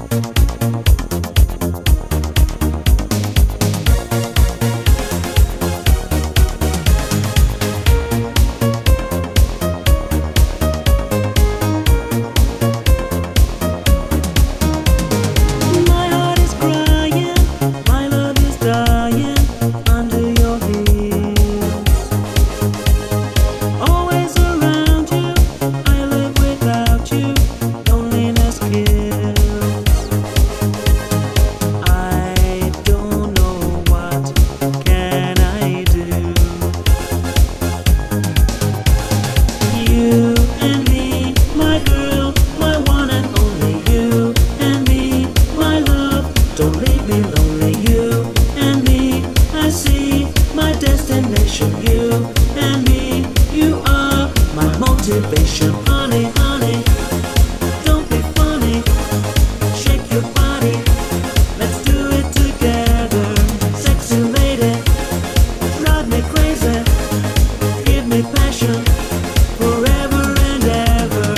Motivation, honey, honey, don't be funny. Shake your body, let's do it together. Sexy lady, drive me crazy. Give me passion, forever and ever.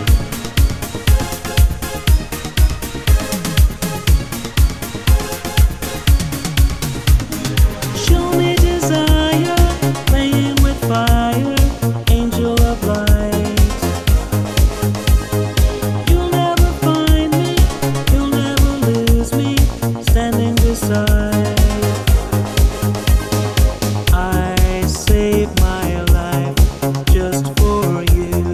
Show me desire, playing with fire. Angel of light, you'll never find me, you'll never lose me, standing beside. I save my life just for you.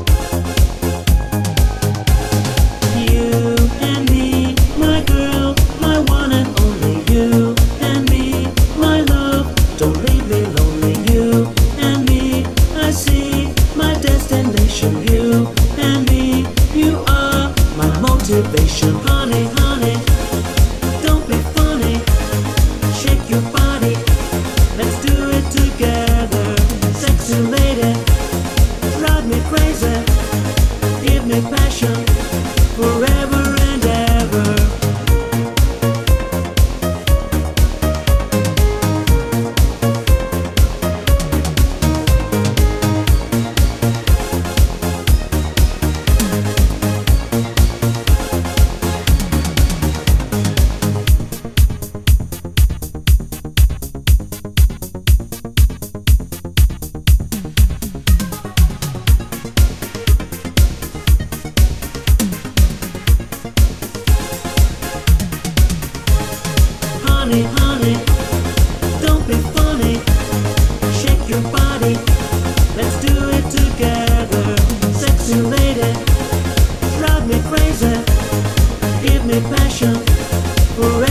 You and me, my girl, my one and only. You and me, my love, don't leave me lonely. You and me, I see my destination. You and me, you are my motivation. Honey, honey, don't be funny. Shake your body, let's do it together. Sexy lady, drive me crazy. Give me passion, forever and ever. Honey, honey, don't be funny. Shake your body, let's do it together. Sexy lady, drive me crazy. Give me passion, forever.